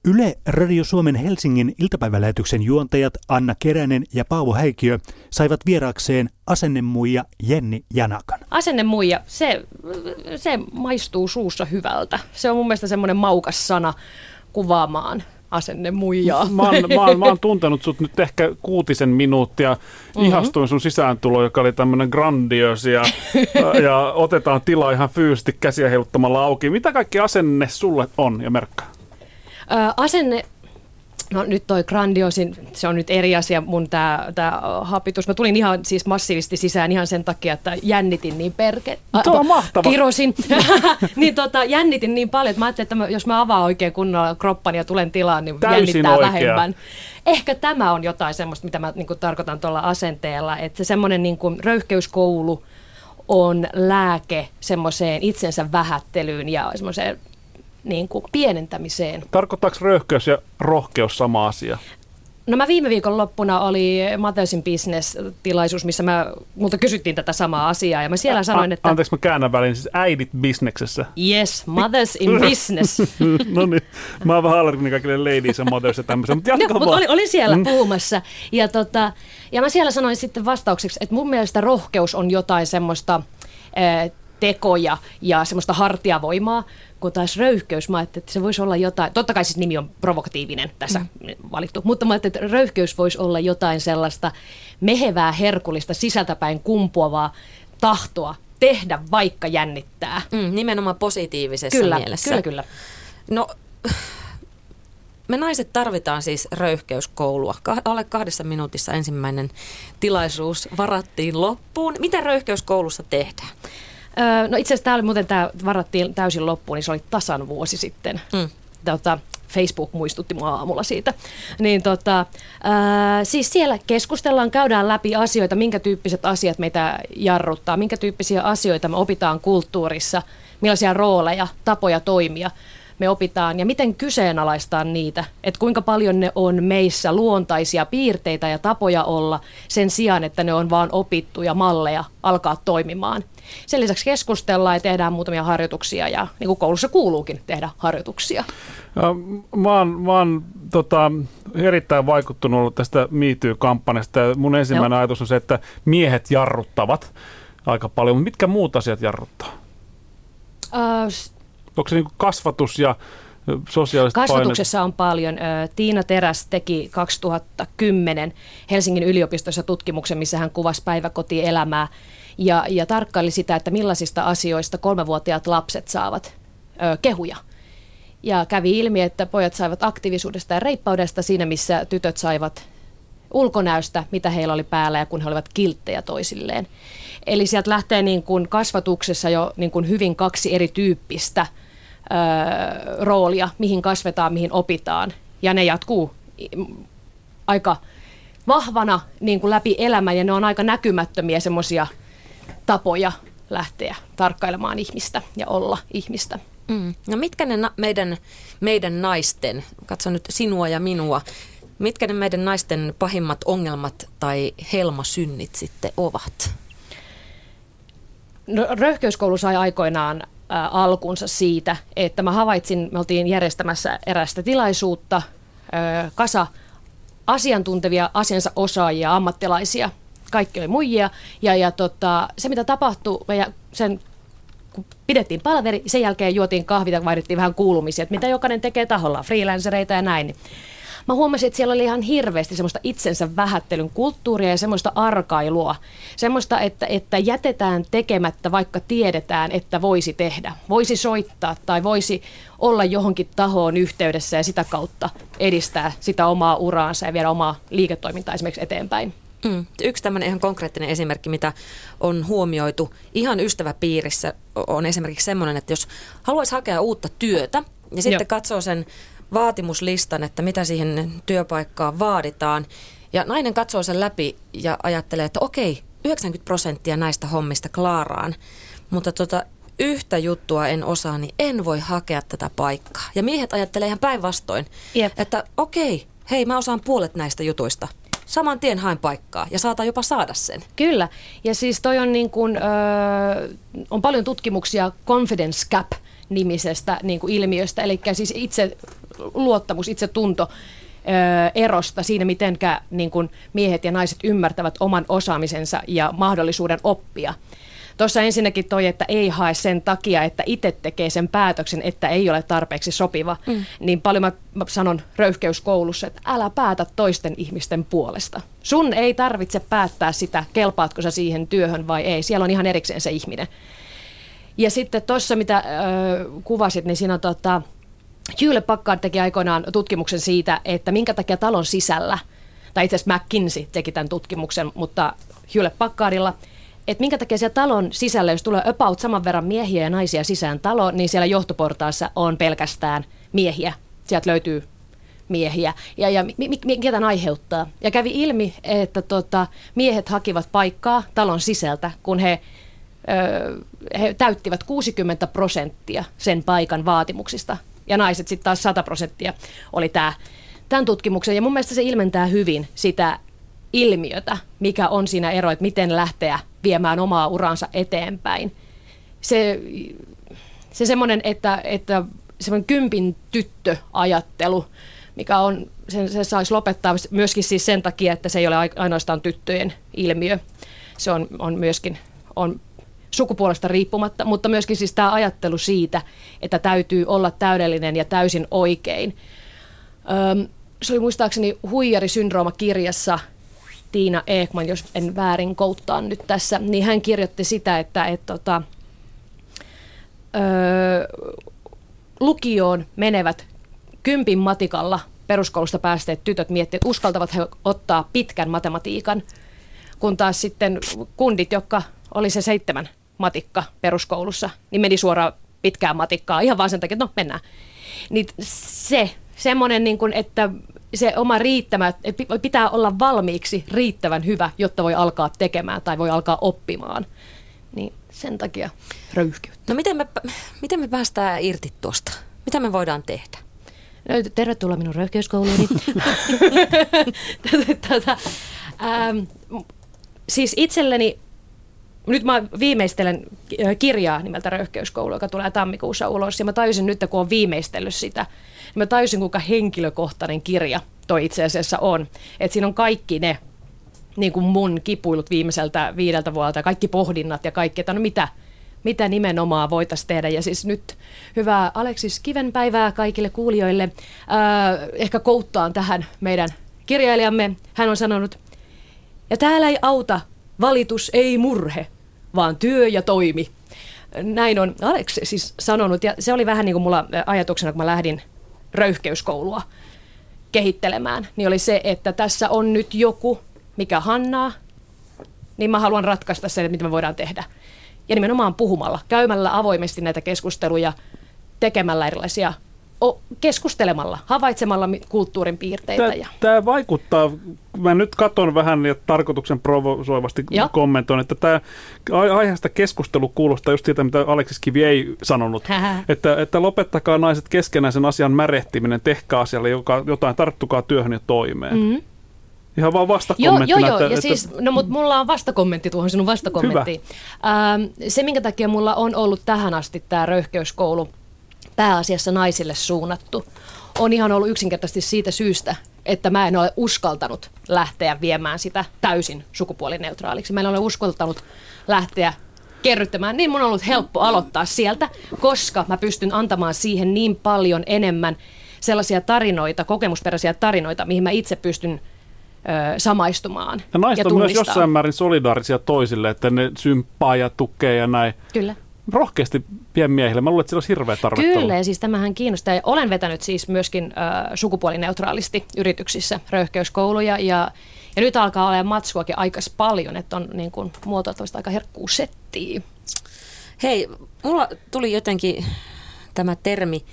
Yle Radio Suomen Helsingin iltapäivälähetyksen juontajat Anna Keränen ja Paavo Häikiö saivat vieraakseen asennemuija Jenni Janakan. Asennemuija, se maistuu suussa hyvältä. Se on mun mielestä semmoinen maukas sana kuvaamaan asennemuijaa. Mä oon tuntenut sut nyt ehkä 6 minuuttia. Ihastuin sun sisääntulo, joka oli tämmöinen grandios ja otetaan tilaa ihan fyysisesti käsiä heiluttamalla auki. Mitä kaikki asenne sulle on ja merkkaa? Asenne, no nyt toi grandiosin, se on nyt eri asia mun tää hapitus. Mä tulin ihan siis massiivisesti sisään ihan sen takia, että jännitin niin Se on mahtava. Kirosin. Niin jännitin niin paljon, että mä ajattelin, että jos mä avaan oikein kunnolla kroppani ja tulen tilaan, niin täysin jännittää oikea. Vähemmän. Ehkä tämä on jotain semmoista, mitä mä tarkoitan tuolla asenteella, että semmoinen röyhkeyskoulu on lääke semmoiseen itsensä vähättelyyn ja semmoiseen pienentämiseen. Tarkoittaako röyhkeys ja rohkeus sama asia? No mä viime viikon loppuna oli Mothers in Business-tilaisuus, missä multa kysyttiin tätä samaa asiaa ja mä siellä sanoin, että... Anteeksi, mä käännän väliin, siis äidit bisneksessä. Yes, Mothers in Business. No niin, mä oon vähän allerginen kaikille ladies ja mothers ja tämmöisen, mutta jatka vaan. Mutta olin siellä puhumassa ja mä siellä sanoin sitten vastaukseksi, että mun mielestä rohkeus on jotain semmoista tekoja ja semmoista hartiavoimaa, kun taas röyhkeys, mä ajattelin, että se voisi olla jotain, totta kai siis nimi on provokatiivinen tässä valittu, mutta mä ajattelin, että röyhkeys voisi olla jotain sellaista mehevää, herkullista, sisältäpäin kumpuavaa tahtoa tehdä, vaikka jännittää. Nimenomaan positiivisessa mielessä. Kyllä. No, me naiset tarvitaan siis röyhkeyskoulua. Alle 2 minuutissa ensimmäinen tilaisuus varattiin loppuun. Mitä röyhkeyskoulussa tehdään? No itse asiassa tämä varattiin täysin loppuun, niin se oli tasan vuosi sitten. Facebook muistutti mua aamulla siitä. Siis siellä keskustellaan, käydään läpi asioita, minkä tyyppiset asiat meitä jarruttaa, minkä tyyppisiä asioita me opitaan kulttuurissa, millaisia rooleja, tapoja toimia me opitaan ja miten kyseenalaistaa niitä, että kuinka paljon ne on meissä luontaisia piirteitä ja tapoja olla sen sijaan, että ne on vaan opittuja malleja alkaa toimimaan. Sen lisäksi keskustellaan ja tehdään muutamia harjoituksia ja niin kuin koulussa kuuluukin tehdä harjoituksia. Mä oon erittäin vaikuttunut ollut tästä Me Too-kampanjasta. Mun ensimmäinen ajatus on se, että miehet jarruttavat aika paljon. Mitkä muut asiat jarruttaa? Onko se niin kuin kasvatus ja sosiaaliset Kasvatuksessa painet? on paljon. Tiina Teräs teki 2010 Helsingin yliopistossa tutkimuksen, missä hän kuvasi päiväkotielämää ja tarkkaili sitä, että millaisista asioista 3-vuotiaat lapset saavat kehuja. Ja kävi ilmi, että pojat saivat aktiivisuudesta ja reippaudesta siinä, missä tytöt saivat ulkonäöstä, mitä heillä oli päällä ja kun he olivat kilttejä toisilleen. Eli sieltä lähtee niin kuin kasvatuksessa jo niin kuin hyvin 2 erityyppistä roolia, mihin kasvetaan, mihin opitaan. Ja ne jatkuu aika vahvana niin kuin läpi elämän ja ne on aika näkymättömiä semmoisia tapoja lähteä tarkkailemaan ihmistä ja olla ihmistä. No mitkä ne meidän naisten, katson nyt sinua ja minua, mitkä ne meidän naisten pahimmat ongelmat tai helmasynnit sitten ovat? No, röyhkeyskoulu sai aikoinaan alkunsa siitä, että mä havaitsin, me oltiin järjestämässä erästä tilaisuutta, kasa asiantuntevia, asiansa osaajia, ammattilaisia, kaikki oli muijia ja se mitä tapahtui, kun pidettiin palveri, sen jälkeen juotiin kahvit ja vaihdettiin vähän kuulumisia, että mitä jokainen tekee tahollaan, freelancereita ja näin. Mä huomasin, että siellä oli ihan hirveästi semmoista itsensä vähättelyn kulttuuria ja semmoista arkailua. Semmoista, että jätetään tekemättä, vaikka tiedetään, että voisi tehdä. Voisi soittaa tai voisi olla johonkin tahoon yhteydessä ja sitä kautta edistää sitä omaa uraansa ja viedä omaa liiketoimintaa esimerkiksi eteenpäin. Yksi tämmöinen ihan konkreettinen esimerkki, mitä on huomioitu ihan ystäväpiirissä, on esimerkiksi semmoinen, että jos haluaisi hakea uutta työtä ja sitten katsoo sen vaatimuslistan, että mitä siihen työpaikkaan vaaditaan. Ja nainen katsoo sen läpi ja ajattelee, että okei, 90% näistä hommista klaaraan, mutta yhtä juttua en osaa, niin en voi hakea tätä paikkaa. Ja miehet ajattelee ihan päinvastoin, että okei, hei mä osaan puolet näistä jutuista. Saman tien haen paikkaa ja saatan jopa saada sen. Kyllä. Ja siis toi on niin kuin, on paljon tutkimuksia confidence gap -nimisestä niin kuin ilmiöstä, eli siis itse luottamus, itsetunto erosta siinä, mitenkä niin kuin miehet ja naiset ymmärtävät oman osaamisensa ja mahdollisuuden oppia. Tuossa ensinnäkin toi, että ei hae sen takia, että itse tekee sen päätöksen, että ei ole tarpeeksi sopiva. Niin paljon mä sanon röyhkeyskoulussa, että älä päätä toisten ihmisten puolesta. Sun ei tarvitse päättää sitä, kelpaatko sä siihen työhön vai ei. Siellä on ihan erikseen se ihminen. Ja sitten tuossa, mitä kuvasit, niin siinä on Hewlett Packard teki aikoinaan tutkimuksen siitä, että minkä takia talon sisällä, tai itse asiassa McKinsey teki tämän tutkimuksen, mutta Hewlett Packardilla, että minkä takia siellä talon sisällä, jos tulee about saman verran miehiä ja naisia sisään taloon, niin siellä johtoportaassa on pelkästään miehiä. Sieltä löytyy miehiä. Ja mikä tämän aiheuttaa? Ja kävi ilmi, että miehet hakivat paikkaa talon sisältä, kun he he täyttivät 60% sen paikan vaatimuksista. Ja naiset sitten taas 100% oli tämän tutkimuksen. Ja mun mielestä se ilmentää hyvin sitä ilmiötä, mikä on siinä ero, että miten lähteä viemään omaa uransa eteenpäin. Se semmoinen, että semmoinen kympin tyttöajattelu, mikä on, se saisi lopettaa myöskin siis sen takia, että se ei ole ainoastaan tyttöjen ilmiö. Se on myöskin sukupuolesta riippumatta, mutta myöskin siis tämä ajattelu siitä, että täytyy olla täydellinen ja täysin oikein. Se oli muistaakseni Huijari-syndrooma-kirjassa Tiina Ekman, jos en väärin kouttaan nyt tässä, niin hän kirjoitti sitä, että lukioon menevät 10 matikalla peruskoulusta päästeet tytöt miettivät, että uskaltavat he ottaa pitkän matematiikan, kun taas sitten kundit, jotka oli se 7 matikka peruskoulussa, niin meni suoraan pitkään matikkaa ihan vaan sen takia, että no mennään. Niin semmoinen, niin kuin, että se oma riittämä, pitää olla valmiiksi riittävän hyvä, jotta voi alkaa tekemään tai voi alkaa oppimaan. Niin sen takia röyhkeyttä. No miten me päästään irti tuosta? Mitä me voidaan tehdä? No, tervetuloa minun röyhkeyskouluuni. Siis itselleni, nyt mä viimeistelen kirjaa nimeltä Röyhkeyskoulu, joka tulee tammikuussa ulos. Ja mä tajusin nyt, kun olen viimeistellyt sitä, niin mä tajusin, kuinka henkilökohtainen kirja toi itse asiassa on. Että siinä on kaikki ne niin kuin mun kipuilut viimeiseltä 5 vuodelta, kaikki pohdinnat ja kaikki, että no mitä nimenomaan voitaisiin tehdä. Ja siis nyt hyvää Aleksis Kivenpäivää kaikille kuulijoille. Ehkä kouttaan tähän meidän kirjailijamme. Hän on sanonut, ja täällä ei auta, valitus ei murhe, vaan työ ja toimi. Näin on Alex siis sanonut, ja se oli vähän niin kuin mulla ajatuksena, kun mä lähdin röyhkeyskoulua kehittelemään, niin oli se, että tässä on nyt joku, mikä hannaa, niin mä haluan ratkaista sen, että mitä me voidaan tehdä. Ja nimenomaan puhumalla, käymällä avoimesti näitä keskusteluja, tekemällä erilaisia, keskustelemalla, havaitsemalla kulttuurin piirteitä. Tämä vaikuttaa, mä nyt katson vähän ja tarkoituksen provosoivasti kommentoin, että tämä aiheesta keskustelu kuulostaa just siitä, mitä Aleksis Kivi ei sanonut, että lopettakaa naiset keskenään sen asian märehtiminen, tehkää asialle jotain, tarttukaa työhön ja toimeen. Mm-hmm. Ihan vaan vastakommenttina. Joo, ja siis, no mutta mulla on vastakommentti tuohon sinun vastakommenttiin. Se, minkä takia mulla on ollut tähän asti tämä röyhkeyskoulu pääasiassa naisille suunnattu, on ihan ollut yksinkertaisesti siitä syystä, että mä en ole uskaltanut lähteä viemään sitä täysin sukupuolineutraaliksi. Mä en ole uskaltanut lähteä kerryttämään, niin mun on ollut helppo aloittaa sieltä, koska mä pystyn antamaan siihen niin paljon enemmän sellaisia tarinoita, kokemusperäisiä tarinoita, mihin mä itse pystyn samaistumaan ja naiset on myös jossain määrin solidaarisia toisille, että ne symppaa ja tukee ja näin. Kyllä. Rohkeasti pienmiehille. Mä luulen, että sillä olisi hirveä tarvetta. Kyllä, ja siis tämähän kiinnostaa. Olen vetänyt siis myöskin sukupuolineutraalisti yrityksissä röyhkeyskouluja, ja nyt alkaa olemaan matskuakin aika paljon, että on niin kuin muotoiltavasti aika herkkuu settiä. Hei, mulla tuli jotenkin tämä termi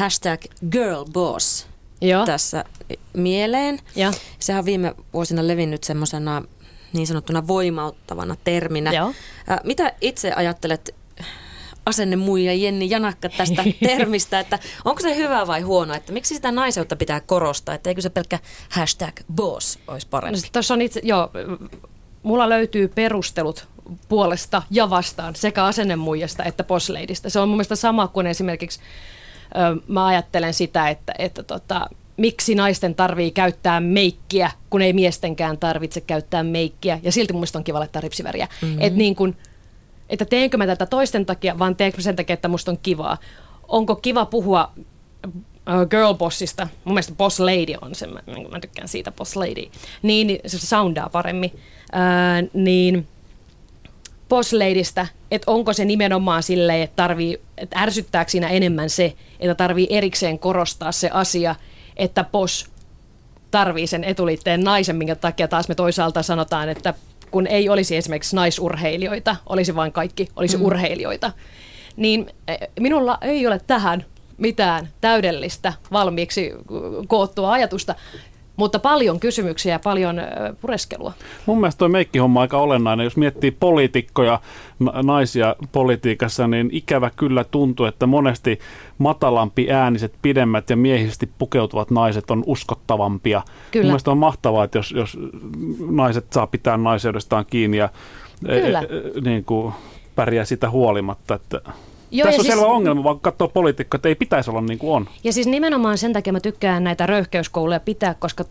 #girlboss tässä mieleen. Ja. Sehän on viime vuosina levinnyt semmoisena niin sanottuna voimauttavana terminä. Joo. Mitä itse ajattelet asennemuija Jenni Janakka tästä termistä, että onko se hyvä vai huono, että miksi sitä naiseutta pitää korostaa, että eikö se pelkkä #boss olisi parempi? No, tuossa on mulla löytyy perustelut puolesta ja vastaan sekä asennemuijasta että bossleidistä. Se on mun mielestä sama kuin esimerkiksi mä ajattelen sitä, että miksi naisten tarvii käyttää meikkiä, kun ei miestenkään tarvitse käyttää meikkiä. Ja silti mun mielestä on kiva laittaa ripsiväriä. Että teenkö mä tätä toisten takia, vaan teenkö sen takia, että musta on kivaa. Onko kiva puhua girlbossista? Mun mielestä boss lady on se, mä tykkään siitä boss lady. Niin se soundaa paremmin. Niin boss ladystä, että onko se nimenomaan silleen, että ärsyttääkö siinä enemmän se, että tarvii erikseen korostaa se asia, että boss tarvii sen etuliitteen naisen, minkä takia taas me toisaalta sanotaan, että kun ei olisi esimerkiksi naisurheilijoita, olisi vain kaikki, olisi urheilijoita, niin minulla ei ole tähän mitään täydellistä valmiiksi koottua ajatusta, mutta paljon kysymyksiä ja paljon pureskelua. Mun mielestä toi meikkihomma on aika olennainen. Jos miettii poliitikkoja, naisia politiikassa, niin ikävä kyllä tuntuu, että monesti matalampi ääniset, pidemmät ja miehisesti pukeutuvat naiset on uskottavampia. Kyllä. Mun mielestä on mahtavaa, että jos naiset saa pitää naiseudestaan kiinni ja niin kuin pärjää sitä huolimatta, että tässä on selvä ongelma, vaan katsoo poliitikkoa, että ei pitäisi olla niin kuin on. Ja siis nimenomaan sen takia mä tykkään näitä röyhkeyskouluja pitää, koska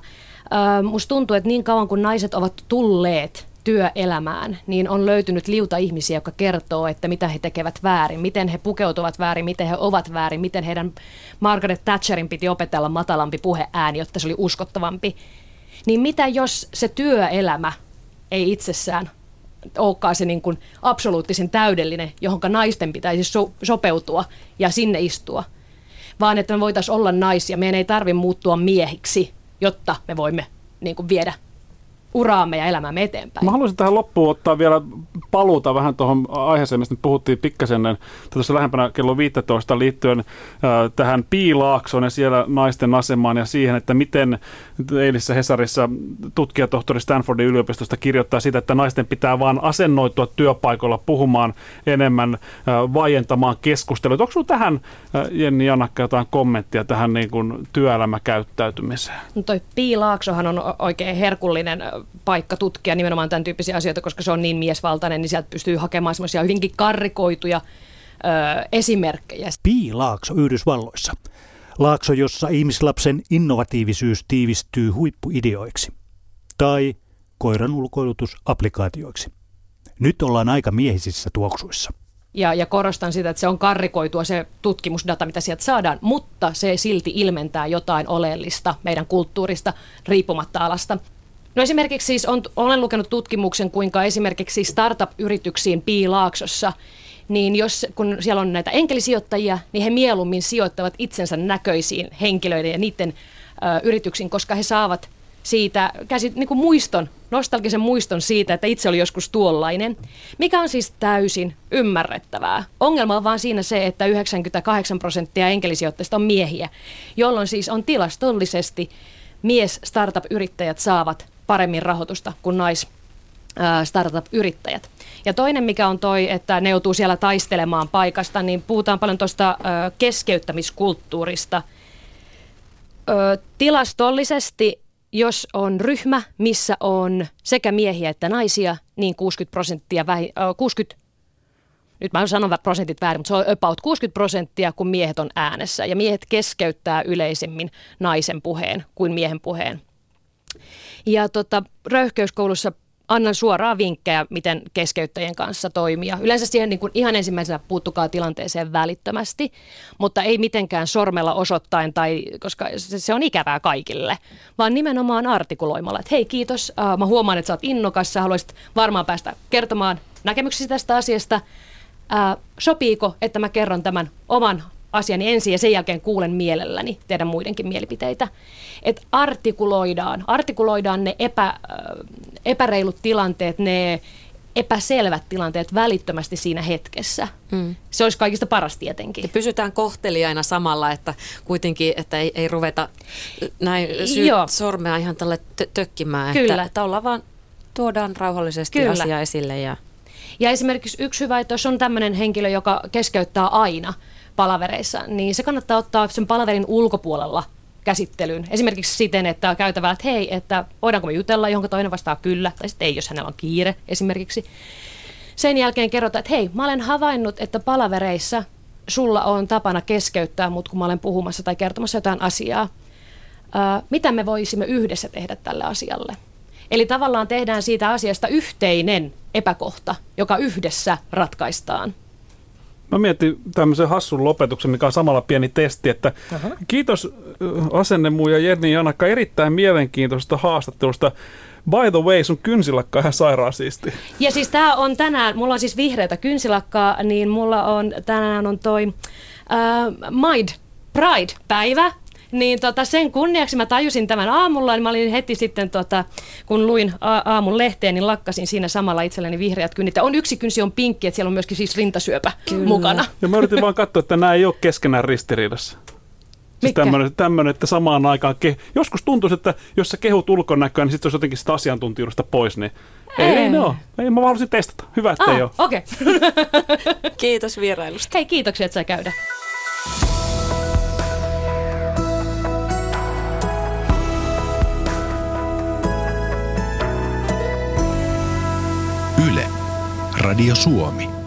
musta tuntuu, että niin kauan kun naiset ovat tulleet työelämään, niin on löytynyt liuta ihmisiä, jotka kertoo, että mitä he tekevät väärin, miten he pukeutuvat väärin, miten he ovat väärin, miten heidän Margaret Thatcherin piti opetella matalampi puheääni, jotta se oli uskottavampi. Niin mitä jos se työelämä ei itsessään olekaan se niin kuin absoluuttisen täydellinen, johonka naisten pitäisi sopeutua ja sinne istua, vaan että me voitaisiin olla naisia. Meidän ei tarvitse muuttua miehiksi, jotta me voimme niin kuin viedä uraamme ja elämäämme eteenpäin. Mä haluaisin tähän loppuun ottaa vielä paluuta vähän tuohon aiheeseen, mistä puhuttiin pikkasen tuossa lähempänä kello 15 liittyen tähän Piilaaksoon ja siellä naisten asemaan ja siihen, että miten eilisessä Hesarissa tutkijatohtori Stanfordin yliopistosta kirjoittaa sitä, että naisten pitää vaan asennoitua työpaikoilla puhumaan enemmän, vaientamaan keskusteluita. Onko sinulla tähän, Jenni Janakka, jotain kommenttia tähän niin kuin työelämäkäyttäytymiseen? No toi Piilaaksohan on oikein herkullinen paikka tutkia nimenomaan tämän tyyppisiä asioita, koska se on niin miesvaltainen, niin sieltä pystyy hakemaan semmoisia hyvinkin karrikoituja esimerkkejä. Piilaakso Yhdysvalloissa. Laakso, jossa ihmislapsen innovatiivisuus tiivistyy huippuideoiksi. Tai koiran ulkoilutusapplikaatioiksi. Nyt ollaan aika miehisissä tuoksuissa. Ja korostan sitä, että se on karrikoitua se tutkimusdata, mitä sieltä saadaan, mutta se silti ilmentää jotain oleellista meidän kulttuurista riippumatta alasta. No esimerkiksi siis olen lukenut tutkimuksen, kuinka esimerkiksi startup-yrityksiin Piilaaksossa, niin kun siellä on näitä enkelisijoittajia, niin he mieluummin sijoittavat itsensä näköisiin henkilöiden ja niiden yrityksiin, koska he saavat siitä niin kuin nostalgisen muiston siitä, että itse oli joskus tuollainen, mikä on siis täysin ymmärrettävää. Ongelma on vaan siinä se, että 98% enkelisijoittajista on miehiä, jolloin siis on tilastollisesti mies-startup-yrittäjät saavat paremmin rahoitusta kuin nais-startup-yrittäjät. Ja toinen, mikä on että ne joutuu siellä taistelemaan paikasta, niin puhutaan paljon tuosta keskeyttämiskulttuurista. Tilastollisesti, jos on ryhmä, missä on sekä miehiä että naisia, niin 60%, nyt mä sanon prosentit väärin, mutta se on about 60%, kun miehet on äänessä. Ja miehet keskeyttää yleisemmin naisen puheen kuin miehen puheen. Ja röyhkeyskoulussa annan suoraa vinkkejä, miten keskeyttäjien kanssa toimia. Yleensä siihen niin kuin ihan ensimmäisenä puuttukaa tilanteeseen välittömästi, mutta ei mitenkään sormella osoittain, koska se on ikävää kaikille, vaan nimenomaan artikuloimalla, että hei kiitos, mä huomaan, että sä oot innokas, sä haluaisit varmaan päästä kertomaan näkemyksesi tästä asiasta. Sopiiko, että mä kerron tämän oman asiani ensin ja sen jälkeen kuulen mielelläni teidän muidenkin mielipiteitä. Että artikuloidaan ne epäreilut tilanteet, ne epäselvät tilanteet välittömästi siinä hetkessä. Se olisi kaikista paras tietenkin. Ja pysytään kohteliaina samalla, että kuitenkin, että ei ruveta näin sormea ihan tälle tökkimään. Kyllä. Että ollaan vaan, tuodaan rauhallisesti asiaa esille. Ja esimerkiksi yksi hyvä, että jos on tämmöinen henkilö, joka keskeyttää aina palavereissa, niin se kannattaa ottaa sen palaverin ulkopuolella käsittelyyn. Esimerkiksi siten, että käytävää, että hei, että voidaanko me jutella, johon toinen vastaa kyllä, tai sitten ei, jos hänellä on kiire esimerkiksi. Sen jälkeen kerrotaan, että hei, mä olen havainnut, että palavereissa sulla on tapana keskeyttää mut, kun mä olen puhumassa tai kertomassa jotain asiaa, mitä me voisimme yhdessä tehdä tälle asialle? Eli tavallaan tehdään siitä asiasta yhteinen epäkohta, joka yhdessä ratkaistaan. Mä mietin tämmöisen hassun lopetuksen, mikä on samalla pieni testi, että kiitos asennemuija Jenni Janakka erittäin mielenkiintoisesta haastattelusta. By the way, sun kynsilakka on ihan sairaan siisti. Ja siis tää on tänään, mulla on siis vihreätä kynsilakkaa, niin mulla on tänään on toi Pride-päivä. Niin sen kunniaksi mä tajusin tämän aamulla, niin mä olin heti sitten, kun luin aamun lehteen, niin lakkasin siinä samalla itselleni vihreät kynnit. On yksi kynsi on pinkki, että siellä on myöskin siis rintasyöpä mukana. Ja mä yritin vaan katsoa, että nämä ei ole keskenään ristiriidassa. Siis tämmöinen, että samaan aikaan joskus tuntuisi, että jos sä kehut ulkonäköä, niin sitten olisi jotenkin sitä asiantuntijuudesta pois, niin ei ne ole. Ei, mä haluaisin testata. Hyvä, että ei ole. Okei. Kiitos vierailusta. Hei, kiitoksia, että sai käydä. Yle, Radio Suomi.